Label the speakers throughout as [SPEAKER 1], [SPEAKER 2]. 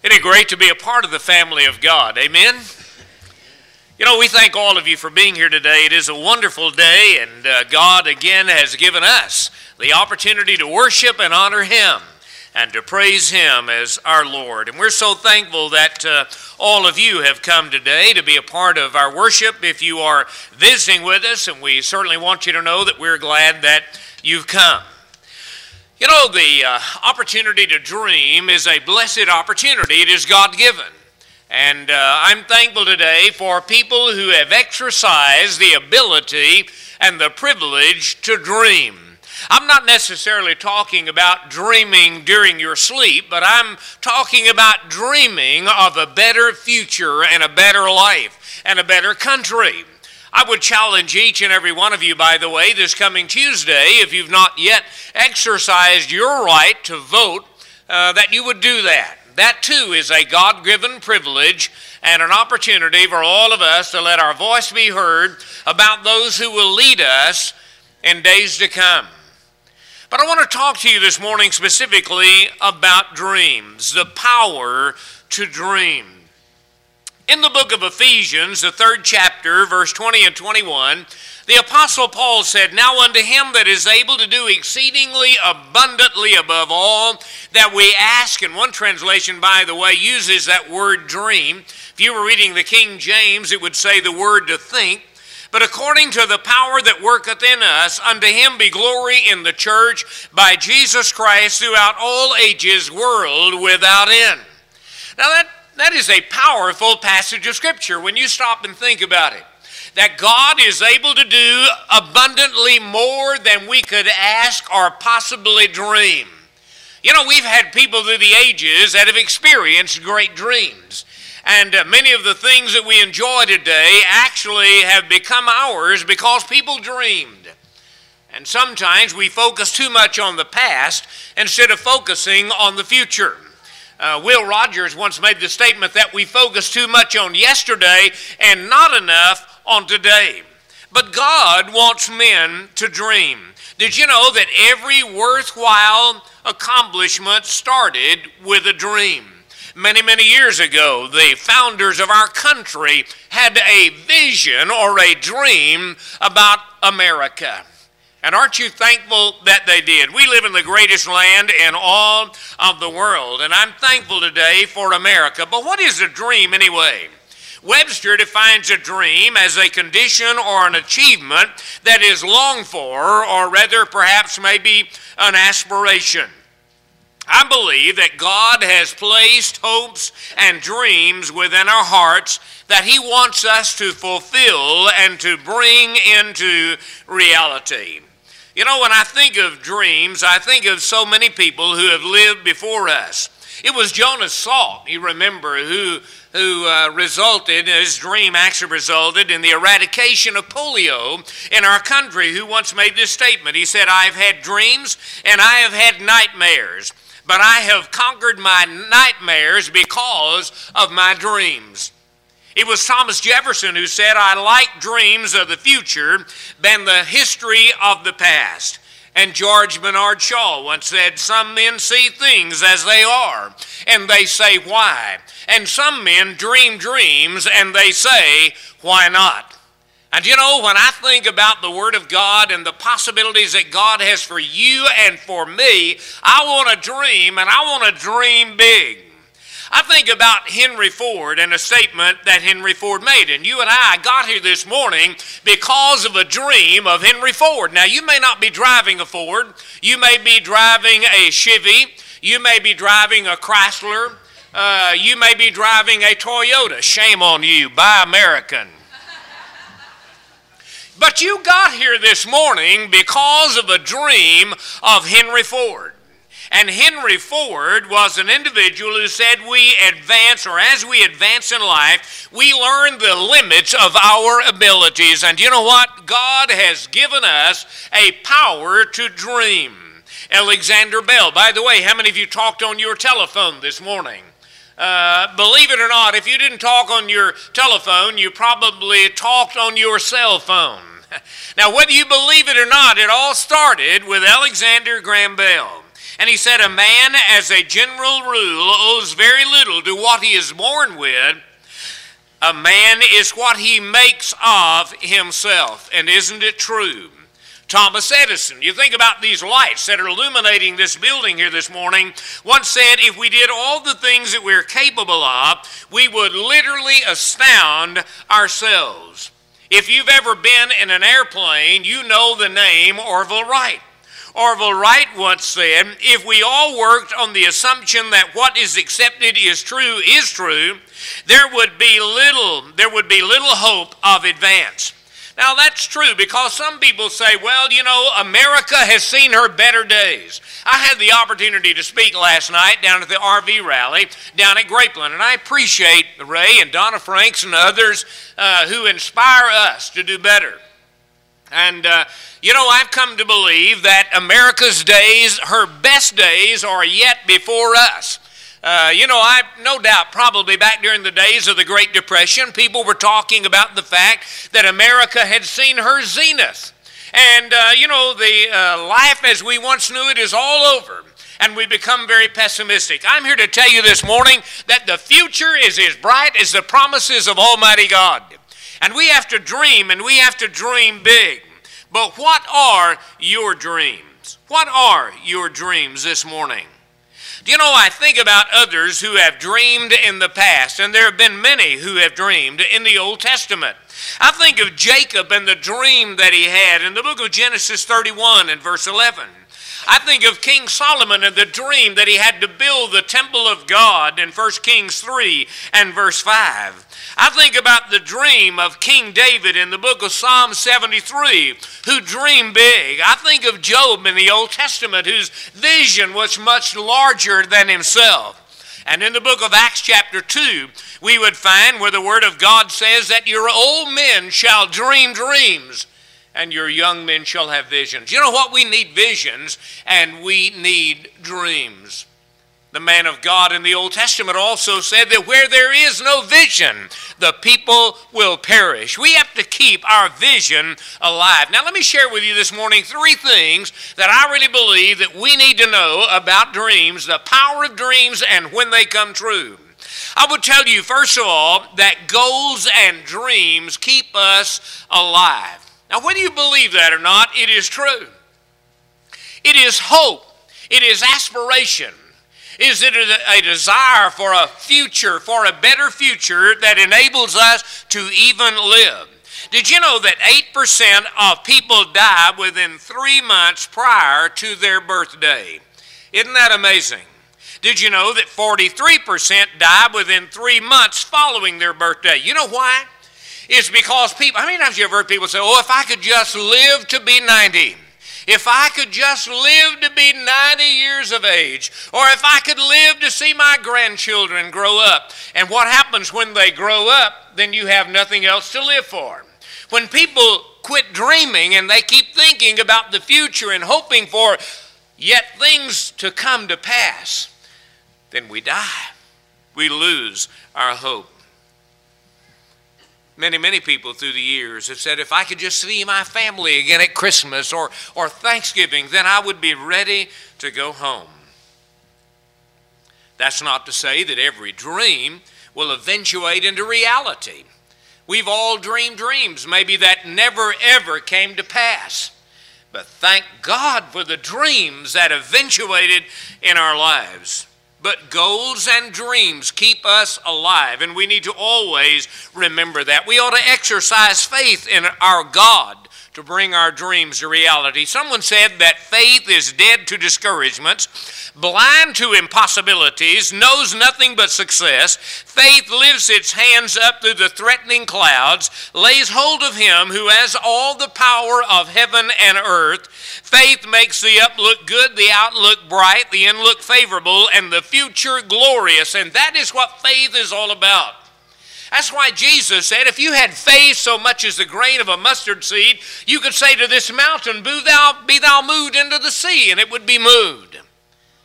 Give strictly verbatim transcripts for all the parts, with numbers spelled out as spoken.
[SPEAKER 1] Isn't it great to be a part of the family of God? Amen? You know, we thank all of you for being here today. It is a wonderful day, and uh, God again has given us the opportunity to worship and honor Him and to praise Him as our Lord. And we're so thankful that uh, all of you have come today to be a part of our worship. If you are visiting with us, and we certainly want you to know that we're glad that you've come. You know, the uh, opportunity to dream is a blessed opportunity. It is God-given. And uh, I'm thankful today for people who have exercised the ability and the privilege to dream. I'm not necessarily talking about dreaming during your sleep, but I'm talking about dreaming of a better future and a better life and a better country. I would challenge each and every one of you, by the way, this coming Tuesday, if you've not yet exercised your right to vote, uh, that you would do that. That too is a God-given privilege and an opportunity for all of us to let our voice be heard about those who will lead us in days to come. But I want to talk to you this morning specifically about dreams, the power to dream. In the book of Ephesians, the third chapter, verse twenty and twenty-one, the Apostle Paul said, "Now unto him that is able to do exceedingly abundantly above all that we ask," and one translation, by the way, uses that word dream. If you were reading the King James, it would say the word to think. "But according to the power that worketh in us, unto him be glory in the church by Jesus Christ throughout all ages, world without end." Now that That is a powerful passage of Scripture when you stop and think about it. That God is able to do abundantly more than we could ask or possibly dream. You know, we've had people through the ages that have experienced great dreams. And uh, many of the things that we enjoy today actually have become ours because people dreamed. And sometimes we focus too much on the past instead of focusing on the future. Uh, Will Rogers once made the statement that we focus too much on yesterday and not enough on today. But God wants men to dream. Did you know that every worthwhile accomplishment started with a dream? Many, many years ago, the founders of our country had a vision or a dream about America. And aren't you thankful that they did? We live in the greatest land in all of the world, and I'm thankful today for America. But what is a dream anyway? Webster defines a dream as a condition or an achievement that is longed for, or rather perhaps maybe an aspiration. I believe that God has placed hopes and dreams within our hearts that He wants us to fulfill and to bring into reality. You know, when I think of dreams, I think of so many people who have lived before us. It was Jonas Salk, you remember, who, who uh, resulted, his dream actually resulted in the eradication of polio in our country, who once made this statement. He said, "I've had dreams and I have had nightmares, but I have conquered my nightmares because of my dreams." It was Thomas Jefferson who said, "I like dreams of the future than the history of the past." And George Bernard Shaw once said, "Some men see things as they are, and they say, why? And some men dream dreams, and they say, why not?" And you know, when I think about the Word of God and the possibilities that God has for you and for me, I want to dream, and I want to dream big. I think about Henry Ford and a statement that Henry Ford made. And you and I got here this morning because of a dream of Henry Ford. Now, you may not be driving a Ford. You may be driving a Chevy. You may be driving a Chrysler. Uh, you may be driving a Toyota. Shame on you. Buy American. But you got here this morning because of a dream of Henry Ford. And Henry Ford was an individual who said we advance, or as we advance in life, we learn the limits of our abilities. And you know what? God has given us a power to dream. Alexander Bell. By the way, how many of you talked on your telephone this morning? Uh, believe it or not, if you didn't talk on your telephone, you probably talked on your cell phone. Now, whether you believe it or not, it all started with Alexander Graham Bell. And he said, a man as a general rule owes very little to what he is born with. A man is what he makes of himself. And isn't it true? Thomas Edison, you think about these lights that are illuminating this building here this morning, once said if we did all the things that we're capable of, we would literally astound ourselves. If you've ever been in an airplane, you know the name Orville Wright. Orville Wright once said, if we all worked on the assumption that what is accepted is true is true, there would be little, there would be little hope of advance. Now that's true because some people say, well, you know, America has seen her better days. I had the opportunity to speak last night down at the R V rally down at Grapeland, and I appreciate Ray and Donna Franks and others uh, who inspire us to do better. And, uh, you know, I've come to believe that America's days, her best days, are yet before us. Uh, you know, I no doubt probably back during the days of the Great Depression, people were talking about the fact that America had seen her zenith. And, uh, you know, the uh, life as we once knew it is all over. And we become very pessimistic. I'm here to tell you this morning that the future is as bright as the promises of Almighty God. And we have to dream, and we have to dream big. But what are your dreams? What are your dreams this morning? Do you know, I think about others who have dreamed in the past, and there have been many who have dreamed in the Old Testament. I think of Jacob and the dream that he had in the book of Genesis thirty-one and verse eleven. I think of King Solomon and the dream that he had to build the temple of God in First Kings three and verse five. I think about the dream of King David in the book of Psalm seventy-three, who dreamed big. I think of Job in the Old Testament, whose vision was much larger than himself. And in the book of Acts chapter two, we would find where the word of God says that your old men shall dream dreams, and your young men shall have visions. You know what? We need visions, and we need dreams. The man of God in the Old Testament also said that where there is no vision, the people will perish. We have to keep our vision alive. Now let me share with you this morning three things that I really believe that we need to know about dreams, the power of dreams, and when they come true. I would tell you, first of all, that goals and dreams keep us alive. Now whether you believe that or not, it is true. It is hope. It is aspiration. Is it a desire for a future, for a better future that enables us to even live? Did you know that eight percent of people die within three months prior to their birthday? Isn't that amazing? Did you know that forty-three percent die within three months following their birthday? You know why? It's because people, how many times have you ever heard people say, oh, if I could just live to be ninety. If I could just live to be ninety years of age, or if I could live to see my grandchildren grow up. And what happens when they grow up, then you have nothing else to live for. When people quit dreaming and they keep thinking about the future and hoping for yet things to come to pass, then we die. We lose our hope. Many, many people through the years have said, if I could just see my family again at Christmas or, or Thanksgiving, then I would be ready to go home. That's not to say that every dream will eventuate into reality. We've all dreamed dreams, maybe that never ever came to pass. But thank God for the dreams that eventuated in our lives. But goals and dreams keep us alive, and we need to always remember that. We ought to exercise faith in our God to bring our dreams to reality. Someone said that faith is dead to discouragements, blind to impossibilities, knows nothing but success. Faith lifts its hands up through the threatening clouds, lays hold of him who has all the power of heaven and earth. Faith makes the up look good, the outlook bright, the end look favorable, and the future glorious. And that is what faith is all about. That's why Jesus said, if you had faith so much as the grain of a mustard seed, you could say to this mountain, be thou, be thou moved into the sea, and it would be moved.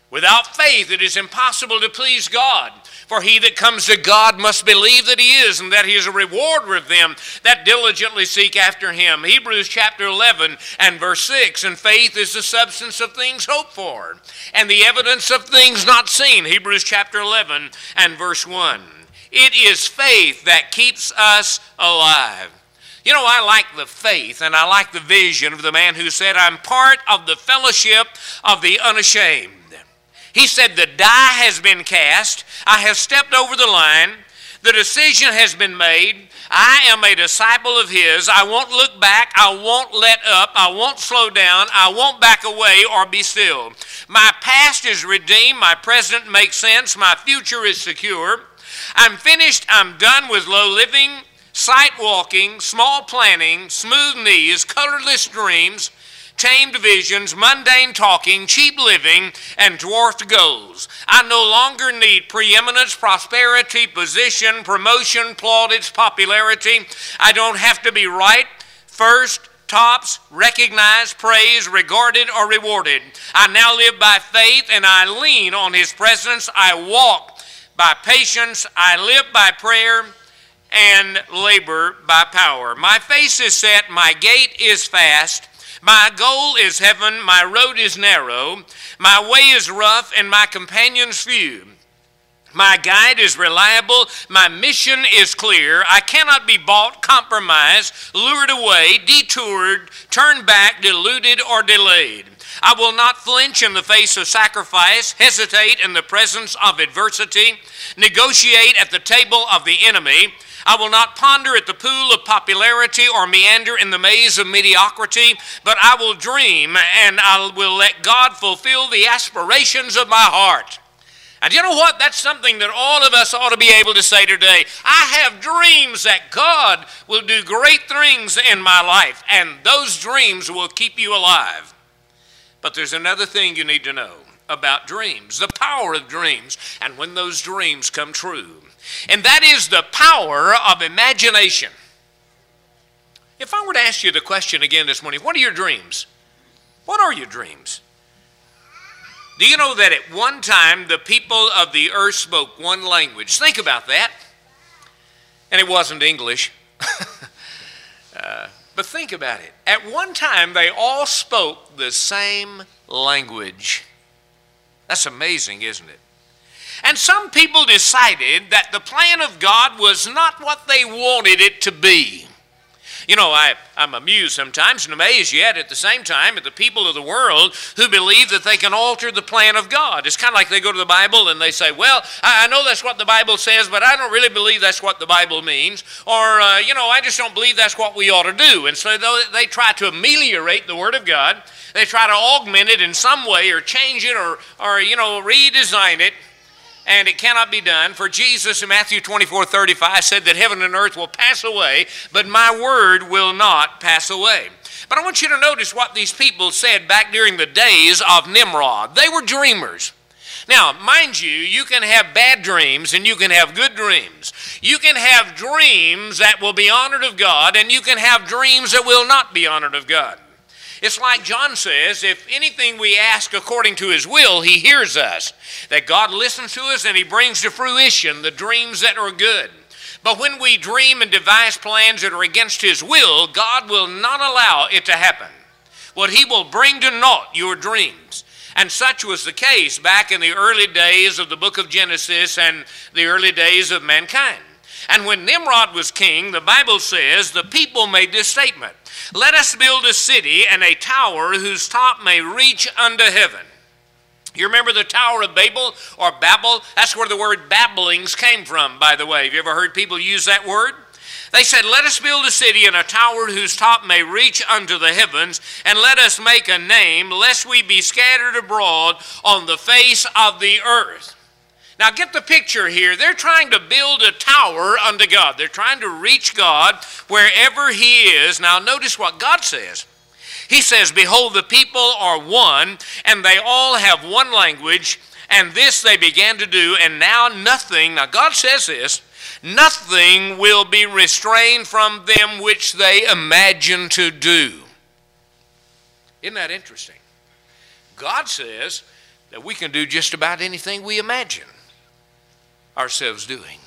[SPEAKER 1] Without faith it is impossible to please God. For he that comes to God must believe that he is, and that he is a rewarder of them that diligently seek after him. Hebrews chapter eleven and verse six, and faith is the substance of things hoped for, and the evidence of things not seen. Hebrews chapter eleven and verse one. It is faith that keeps us alive. You know, I like the faith and I like the vision of the man who said, I'm part of the fellowship of the unashamed. He said, the die has been cast. I have stepped over the line. The decision has been made. I am a disciple of his. I won't look back. I won't let up. I won't slow down. I won't back away or be still. My past is redeemed. My present makes sense. My future is secure. I'm finished. I'm done with low living, sight walking, small planning, smooth knees, colorless dreams, tamed visions, mundane talking, cheap living, and dwarfed goals. I no longer need preeminence, prosperity, position, promotion, plaudits, popularity. I don't have to be right, first, tops, recognized, praised, regarded, or rewarded. I now live by faith, and I lean on his presence. I walk by patience. I live by prayer and labor by power. My face is set. My gait is fast. My goal is heaven, my road is narrow, my way is rough, and my companions few. My guide is reliable, my mission is clear. I cannot be bought, compromised, lured away, detoured, turned back, deluded, or delayed. I will not flinch in the face of sacrifice, hesitate in the presence of adversity, negotiate at the table of the enemy. I will not ponder at the pool of popularity or meander in the maze of mediocrity, but I will dream and I will let God fulfill the aspirations of my heart. And you know what? That's something that all of us ought to be able to say today. I have dreams that God will do great things in my life, and those dreams will keep you alive. But there's another thing you need to know about dreams, the power of dreams, and when those dreams come true. And that is the power of imagination. If I were to ask you the question again this morning, what are your dreams? What are your dreams? Do you know that at one time the people of the earth spoke one language? Think about that. And it wasn't English. uh, but think about it. At one time they all spoke the same language. That's amazing, isn't it? And some people decided that the plan of God was not what they wanted it to be. You know, I, I'm amused sometimes and amazed yet at the same time at the people of the world who believe that they can alter the plan of God. It's kind of like they go to the Bible and they say, well, I, I know that's what the Bible says, but I don't really believe that's what the Bible means. Or, uh, you know, I just don't believe that's what we ought to do. And so they try to ameliorate the Word of God. They try to augment it in some way or change it or, or you know, redesign it. And it cannot be done. For Jesus in Matthew twenty-four thirty-five said that heaven and earth will pass away, but my word will not pass away. But I want you to notice what these people said back during the days of Nimrod. They were dreamers. Now, mind you, you can have bad dreams and you can have good dreams. You can have dreams that will be honored of God, and you can have dreams that will not be honored of God. It's like John says, if anything we ask according to his will, he hears us. That God listens to us and he brings to fruition the dreams that are good. But when we dream and devise plans that are against his will, God will not allow it to happen. What he will bring to naught your dreams. And such was the case back in the early days of the book of Genesis and the early days of mankind. And when Nimrod was king, the Bible says the people made this statement. Let us build a city and a tower whose top may reach unto heaven. You remember the Tower of Babel or Babel? That's where the word babblings came from, by the way. Have you ever heard people use that word? They said, let us build a city and a tower whose top may reach unto the heavens, and let us make a name, lest we be scattered abroad on the face of the earth. Now get the picture here. They're trying to build a tower unto God. They're trying to reach God wherever he is. Now notice what God says. He says, behold, the people are one, and they all have one language, and this they began to do, and now nothing, now God says this, nothing will be restrained from them which they imagine to do. Isn't that interesting? God says, that we can do just about anything we imagine ourselves doing.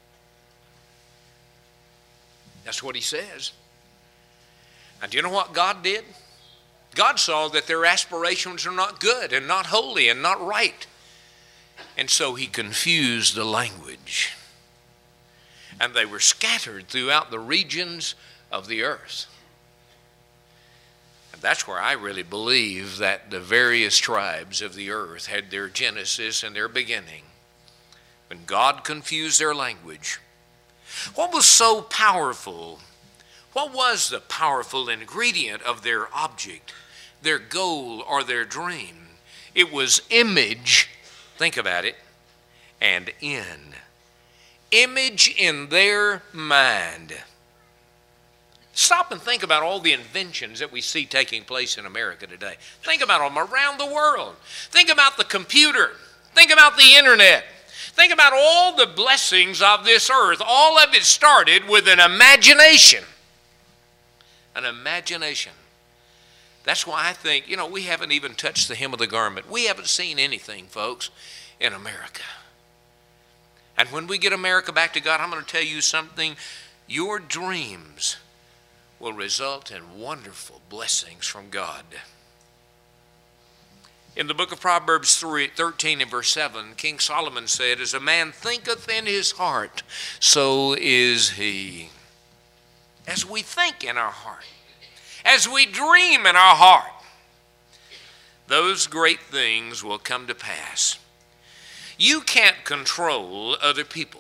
[SPEAKER 1] That's what he says. And do you know what God did? God saw that their aspirations are not good and not holy and not right. And so he confused the language. And they were scattered throughout the regions of the earth. And that's where I really believe that the various tribes of the earth had their genesis and their beginning. When God confused their language. What was so powerful? What was the powerful ingredient of their object, their goal, or their dream? It was image, think about it, and in. Image in their mind. Stop and think about all the inventions that we see taking place in America today. Think about them around the world. Think about the computer. Think about the internet. Think about all the blessings of this earth. All of it started with an imagination. An imagination. That's why I think, you know, we haven't even touched the hem of the garment. We haven't seen anything, folks, in America. And when we get America back to God, I'm going to tell you something. Your dreams will result in wonderful blessings from God. In the book of Proverbs thirteen and verse seven, King Solomon said, as a man thinketh in his heart, so is he. As we think in our heart, as we dream in our heart, those great things will come to pass. You can't control other people.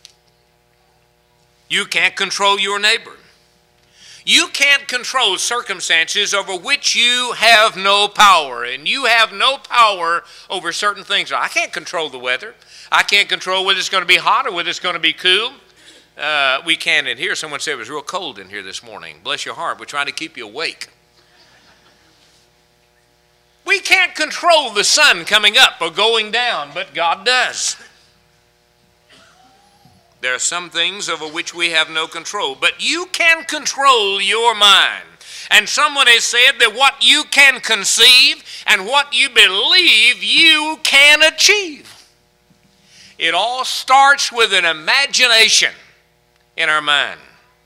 [SPEAKER 1] You can't control your neighbor. You can't control circumstances over which you have no power, and you have no power over certain things. I can't control the weather. I can't control whether it's going to be hot or whether it's going to be cool. Uh, we can in here. Someone said it was real cold in here this morning. Bless your heart. We're trying to keep you awake. We can't control the sun coming up or going down, but God does. There are some things over which we have no control, but you can control your mind. And someone has said that what you can conceive and what you believe you can achieve. It all starts with an imagination in our mind.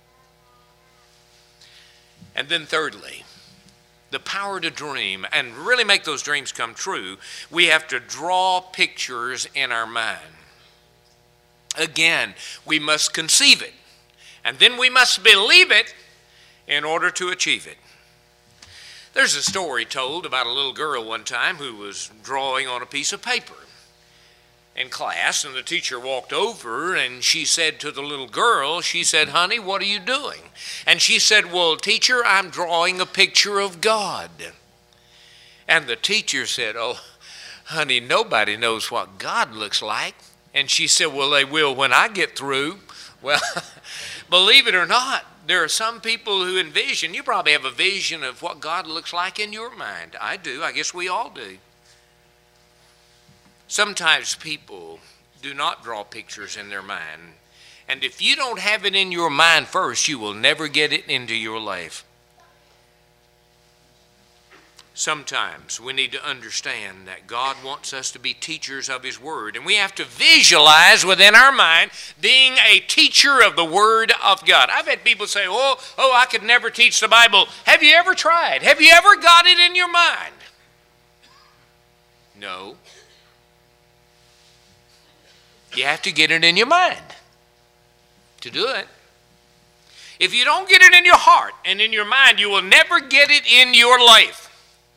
[SPEAKER 1] And then thirdly, the power to dream and really make those dreams come true, we have to draw pictures in our mind. Again, we must conceive it, and then we must believe it in order to achieve it. There's a story told about a little girl one time who was drawing on a piece of paper in class, and the teacher walked over and she said to the little girl, she said, honey, what are you doing? And she said, well, teacher, I'm drawing a picture of God. And the teacher said, oh, honey, nobody knows what God looks like. And she said, well, they will when I get through. Well, believe it or not, there are some people who envision, you probably have a vision of what God looks like in your mind. I do. I guess we all do. Sometimes people do not draw pictures in their mind. And if you don't have it in your mind first, you will never get it into your life. Sometimes we need to understand that God wants us to be teachers of His Word. And we have to visualize within our mind being a teacher of the Word of God. I've had people say, oh, oh, I could never teach the Bible. Have you ever tried? Have you ever got it in your mind? No. You have to get it in your mind to do it. If you don't get it in your heart and in your mind, you will never get it in your life.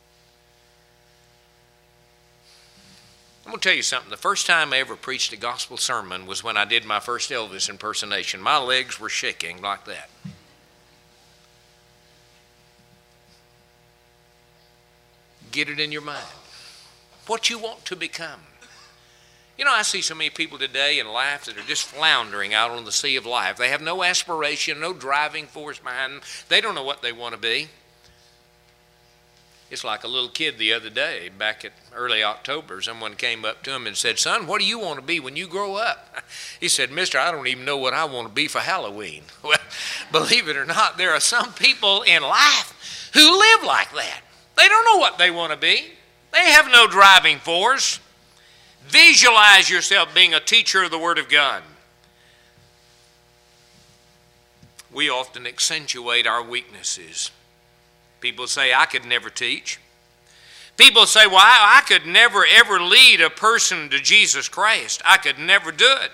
[SPEAKER 1] I'm going to tell you something. The first time I ever preached a gospel sermon was when I did my first Elvis impersonation. My legs were shaking like that. Get it in your mind. What you want to become. You know, I see so many people today in life that are just floundering out on the sea of life. They have no aspiration, no driving force behind them. They don't know what they want to be. It's like a little kid the other day, back at early October, someone came up to him and said, son, what do you want to be when you grow up? He said, mister, I don't even know what I want to be for Halloween. Well, believe it or not, there are some people in life who live like that. They don't know what they want to be. They have no driving force. Visualize yourself being a teacher of the Word of God. We often accentuate our weaknesses. People say, I could never teach. People say, well, I, I could never ever lead a person to Jesus Christ. I could never do it.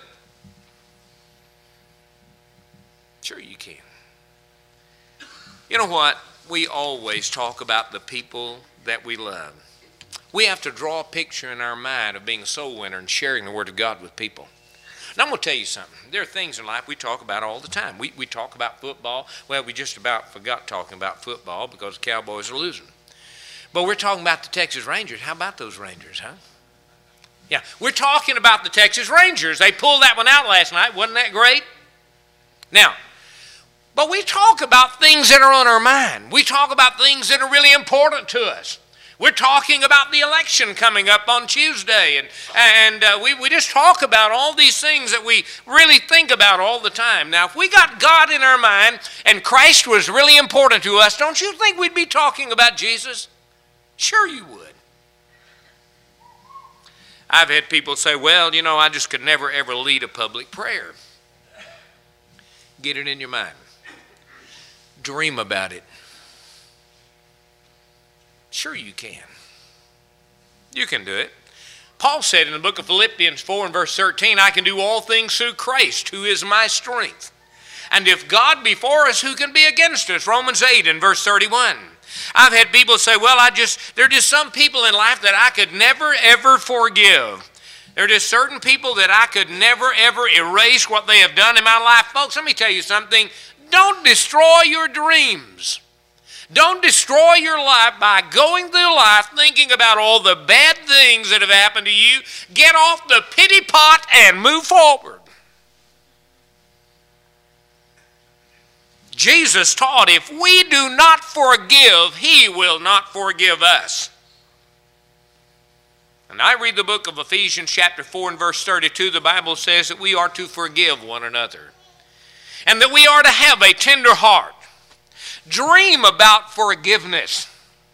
[SPEAKER 1] Sure you can. You know what? We always talk about the people that we love. We have to draw a picture in our mind of being a soul winner and sharing the Word of God with people. Now, I'm going to tell you something. There are things in life we talk about all the time. We, we talk about football. Well, we just about forgot talking about football because the Cowboys are losing. But we're talking about the Texas Rangers. How about those Rangers, huh? Yeah, we're talking about the Texas Rangers. They pulled that one out last night. Wasn't that great? Now, but we talk about things that are on our mind. We talk about things that are really important to us. We're talking about the election coming up on Tuesday, and, and uh, we, we just talk about all these things that we really think about all the time. Now, if we got God in our mind and Christ was really important to us, don't you think we'd be talking about Jesus? Sure you would. I've had people say, well, you know, I just could never ever lead a public prayer. Get it in your mind. Dream about it. Sure you can. You can do it. Paul said in the book of Philippians four and verse thirteen, I can do all things through Christ, who is my strength. And if God be for us, who can be against us? Romans eight and verse thirty-one. I've had people say, well, I just, there are just some people in life that I could never, ever forgive. There are just certain people that I could never, ever erase what they have done in my life. Folks, let me tell you something. Don't destroy your dreams. Don't destroy your life by going through life thinking about all the bad things that have happened to you. Get off the pity pot and move forward. Jesus taught if we do not forgive, He will not forgive us. And I read the book of Ephesians chapter four and verse thirty-two. The Bible says that we are to forgive one another and that we are to have a tender heart. Dream about forgiveness.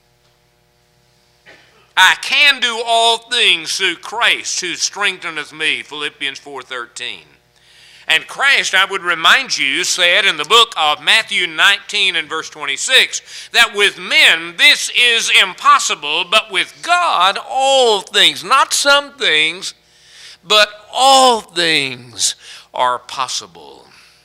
[SPEAKER 1] I can do all things through Christ who strengtheneth me, Philippians four thirteen. And Christ, I would remind you, said in the book of Matthew nineteen and verse twenty-six, that with men this is impossible, but with God all things, not some things, but all things are possible.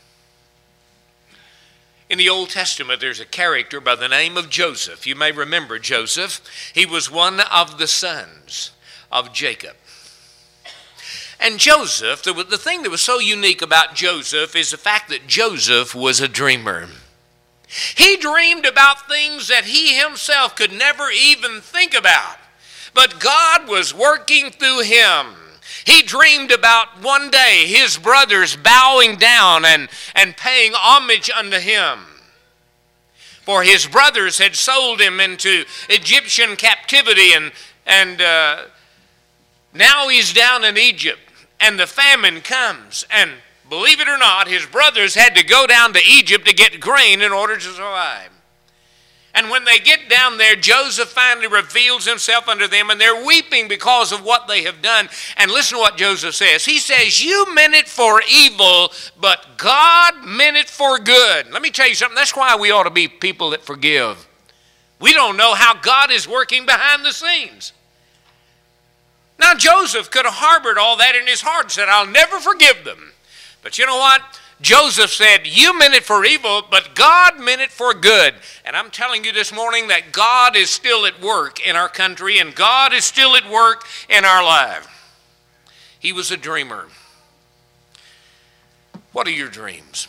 [SPEAKER 1] In the Old Testament, there's a character by the name of Joseph. You may remember Joseph. He was one of the sons of Jacob. And Joseph, the, the thing that was so unique about Joseph is the fact that Joseph was a dreamer. He dreamed about things that he himself could never even think about. But God was working through him. He dreamed about one day his brothers bowing down and, and paying homage unto him. For his brothers had sold him into Egyptian captivity, and, and uh, now he's down in Egypt. And the famine comes, and believe it or not, his brothers had to go down to Egypt to get grain in order to survive. And when they get down there, Joseph finally reveals himself unto them, and they're weeping because of what they have done. And listen to what Joseph says. He says, you meant it for evil, but God meant it for good. Let me tell you something. That's why we ought to be people that forgive. We don't know how God is working behind the scenes. Now, Joseph could have harbored all that in his heart and said, I'll never forgive them. But you know what? Joseph said, you meant it for evil, but God meant it for good. And I'm telling you this morning that God is still at work in our country, and God is still at work in our lives. He was a dreamer. What are your dreams?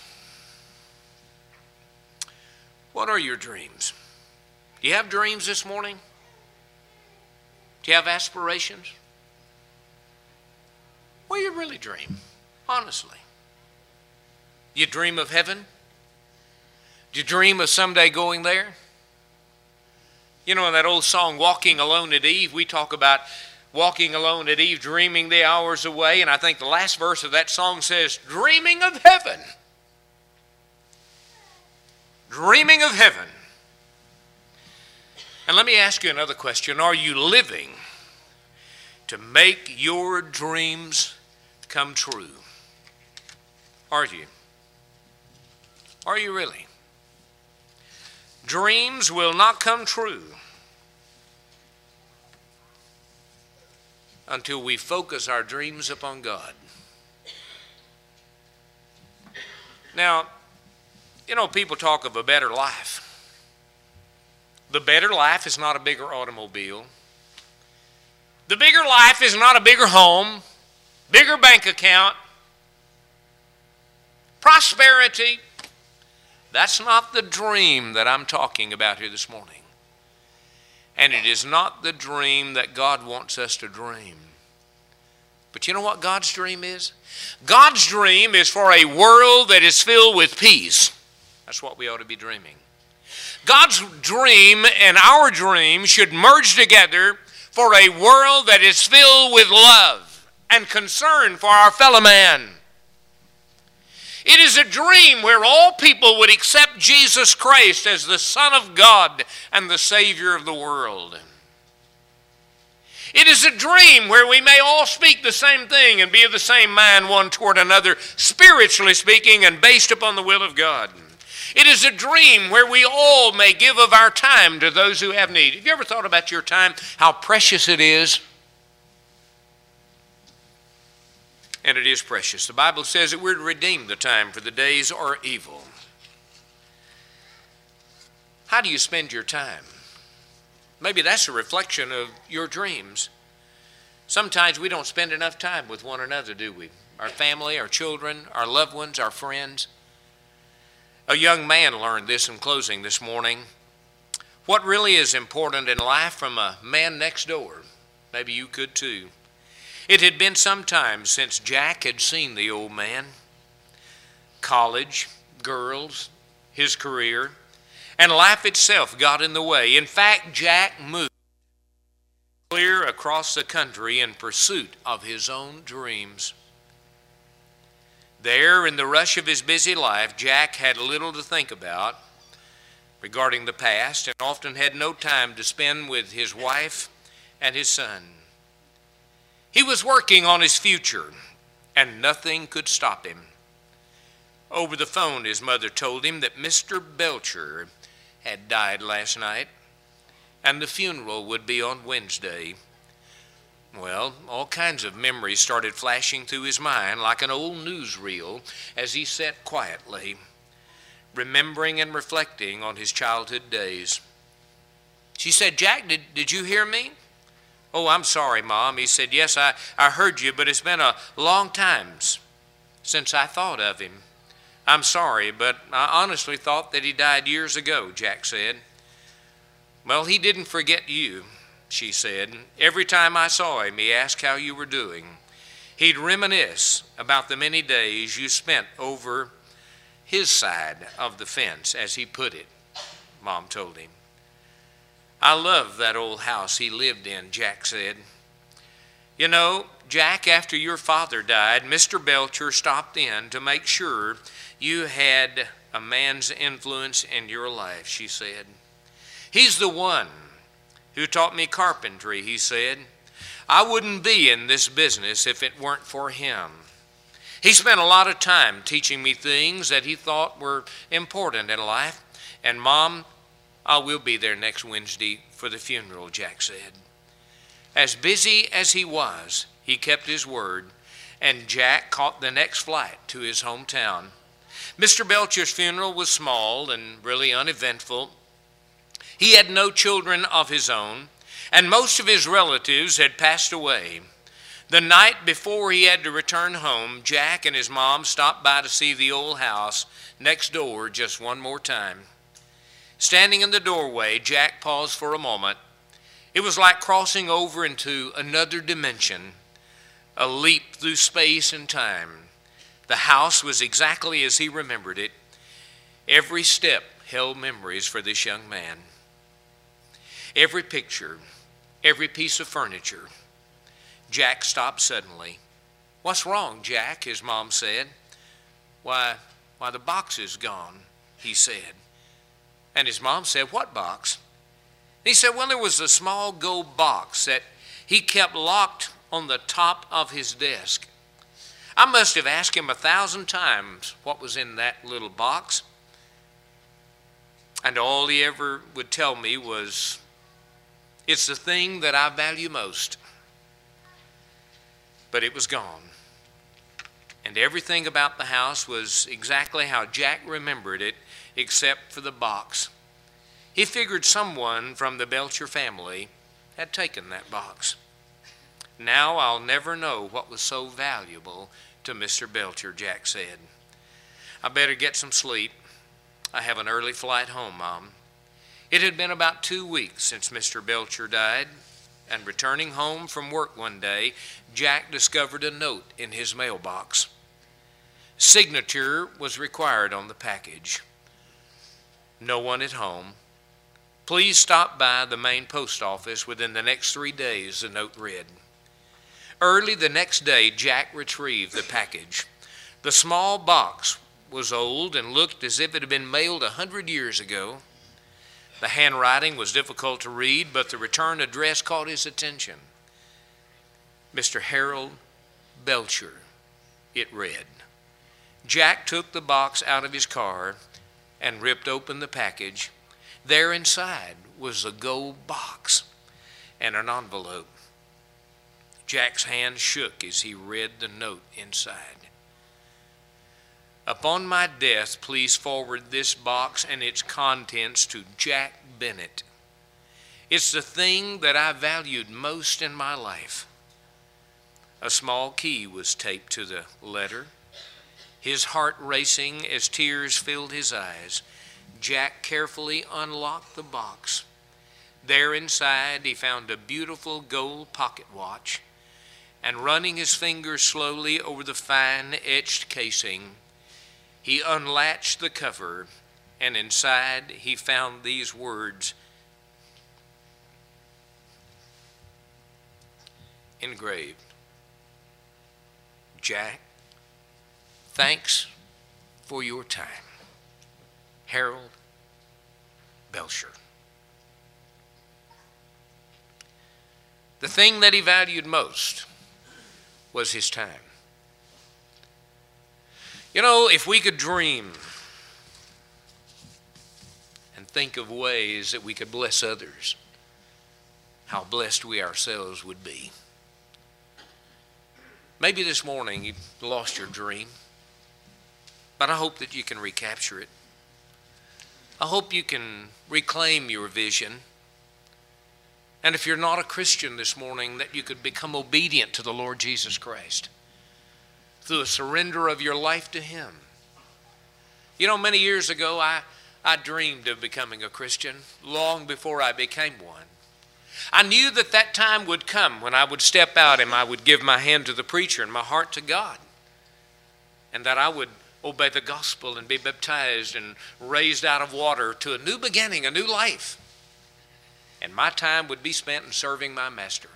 [SPEAKER 1] What are your dreams? Do you have dreams this morning? Do you have aspirations? What do you really dream, honestly? You dream of heaven? Do you dream of someday going there? You know, in that old song, Walking Alone at Eve, we talk about walking alone at eve, dreaming the hours away. And I think the last verse of that song says, dreaming of heaven. Dreaming of heaven. And let me ask you another question. Are you living to make your dreams come true. Are you? Are you really? Dreams will not come true until we focus our dreams upon God. Now, you know, people talk of a better life. The better life is not a bigger automobile. The bigger life is not a bigger home, bigger bank account, prosperity. That's not the dream that I'm talking about here this morning. And it is not the dream that God wants us to dream. But you know what God's dream is? God's dream is for a world that is filled with peace. That's what we ought to be dreaming. God's dream and our dream should merge together for a world that is filled with love and concern for our fellow man. It is a dream where all people would accept Jesus Christ as the Son of God and the Savior of the world. It is a dream where we may all speak the same thing and be of the same mind one toward another, spiritually speaking, and based upon the will of God. It is a dream where we all may give of our time to those who have need. Have you ever thought about your time, how precious it is? And it is precious. The Bible says that we're to redeem the time, for the days are evil. How do you spend your time? Maybe that's a reflection of your dreams. Sometimes we don't spend enough time with one another, do we? Our family, our children, our loved ones, our friends. A young man learned this in closing this morning. What really is important in life from a man next door, maybe you could too. It had been some time since Jack had seen the old man. College, girls, his career, and life itself got in the way. In fact, Jack moved clear across the country in pursuit of his own dreams. There, in the rush of his busy life, Jack had little to think about regarding the past and often had no time to spend with his wife and his son. He was working on his future, and nothing could stop him. Over the phone, his mother told him that Mister Belcher had died last night, and the funeral would be on Wednesday. Well, all kinds of memories started flashing through his mind like an old newsreel as he sat quietly, remembering and reflecting on his childhood days. She said, "Jack, did, did you hear me?" "Oh, I'm sorry, Mom." He said, "Yes, I, I heard you, but it's been a long time since I thought of him. I'm sorry, but I honestly thought that he died years ago," Jack said. "Well, he didn't forget you," she said. "Every time I saw him, he asked how you were doing. He'd reminisce about the many days you spent over his side of the fence," as he put it, Mom told him. "I love that old house he lived in," Jack said. "You know, Jack, after your father died, Mister Belcher stopped in to make sure you had a man's influence in your life," she said. "He's the one who taught me carpentry," he said. "I wouldn't be in this business if it weren't for him. He spent a lot of time teaching me things that he thought were important in life. And Mom, I will be there next Wednesday for the funeral," Jack said. As busy as he was, he kept his word, and Jack caught the next flight to his hometown. Mister Belcher's funeral was small and really uneventful. He had no children of his own, and most of his relatives had passed away. The night before he had to return home, Jack and his mom stopped by to see the old house next door just one more time. Standing in the doorway, Jack paused for a moment. It was like crossing over into another dimension, a leap through space and time. The house was exactly as he remembered it. Every step held memories for this young man. Every picture, every piece of furniture. Jack stopped suddenly. "What's wrong, Jack?" his mom said. Why, why, the box is gone," he said. And his mom said, "What box?" He said, "Well, there was a small gold box that he kept locked on the top of his desk. I must have asked him a thousand times what was in that little box. And all he ever would tell me was, "It's the thing that I value most." But it was gone. And everything about the house was exactly how Jack remembered it, except for the box. He figured someone from the Belcher family had taken that box. "Now I'll never know what was so valuable to Mister Belcher," Jack said. "I better get some sleep. I have an early flight home, Mom." It had been about two weeks since Mister Belcher died, and returning home from work one day, Jack discovered a note in his mailbox. Signature was required on the package. "No one at home. Please stop by the main post office within the next three days," the note read. Early the next day, Jack retrieved the package. The small box was old and looked as if it had been mailed a hundred years ago. The handwriting was difficult to read, but the return address caught his attention. "Mister Harold Belcher," it read. Jack took the box out of his car and ripped open the package. There inside was a gold box and an envelope. Jack's hand shook as he read the note inside. "Upon my death, please forward this box and its contents to Jack Bennett. It's the thing that I valued most in my life." A small key was taped to the letter. His heart racing as tears filled his eyes, Jack carefully unlocked the box. There inside he found a beautiful gold pocket watch, and running his fingers slowly over the fine etched casing, he unlatched the cover, and inside he found these words engraved: "Jack, thanks for your time. Harold Belcher." The thing that he valued most was his time. You know, if we could dream and think of ways that we could bless others, how blessed we ourselves would be. Maybe this morning you've lost your dream, but I hope that you can recapture it. I hope you can reclaim your vision. And if you're not a Christian this morning, that you could become obedient to the Lord Jesus Christ through a surrender of your life to Him. You know, many years ago, I, I dreamed of becoming a Christian long before I became one. I knew that that time would come when I would step out and I would give my hand to the preacher and my heart to God, and that I would obey the gospel and be baptized and raised out of water to a new beginning, a new life. And my time would be spent in serving my master.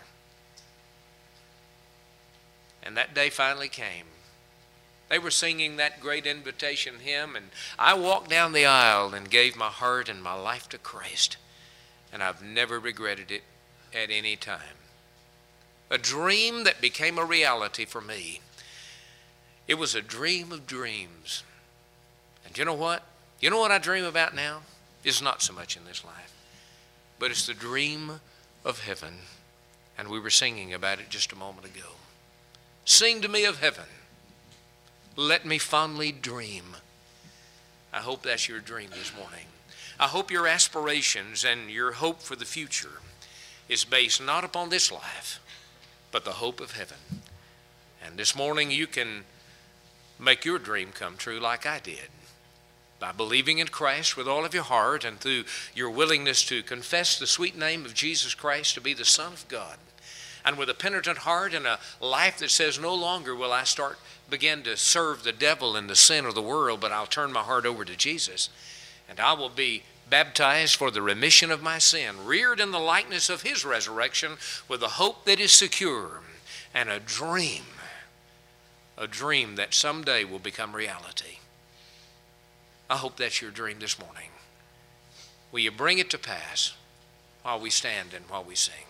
[SPEAKER 1] And that day finally came. They were singing that great invitation hymn, and I walked down the aisle and gave my heart and my life to Christ. And I've never regretted it at any time. A dream that became a reality for me. It was a dream of dreams. And you know what? You know what I dream about now? It's not so much in this life, but it's the dream of heaven. And we were singing about it just a moment ago. Sing to me of heaven. Let me fondly dream. I hope that's your dream this morning. I hope your aspirations and your hope for the future is based not upon this life, but the hope of heaven. And this morning you can make your dream come true like I did, by believing in Christ with all of your heart and through your willingness to confess the sweet name of Jesus Christ to be the Son of God. And with a penitent heart and a life that says, no longer will I start begin to serve the devil and the sin of the world, but I'll turn my heart over to Jesus. And I will be baptized for the remission of my sin, reared in the likeness of His resurrection with a hope that is secure and a dream, a dream that someday will become reality. I hope that's your dream this morning. Will you bring it to pass while we stand and while we sing?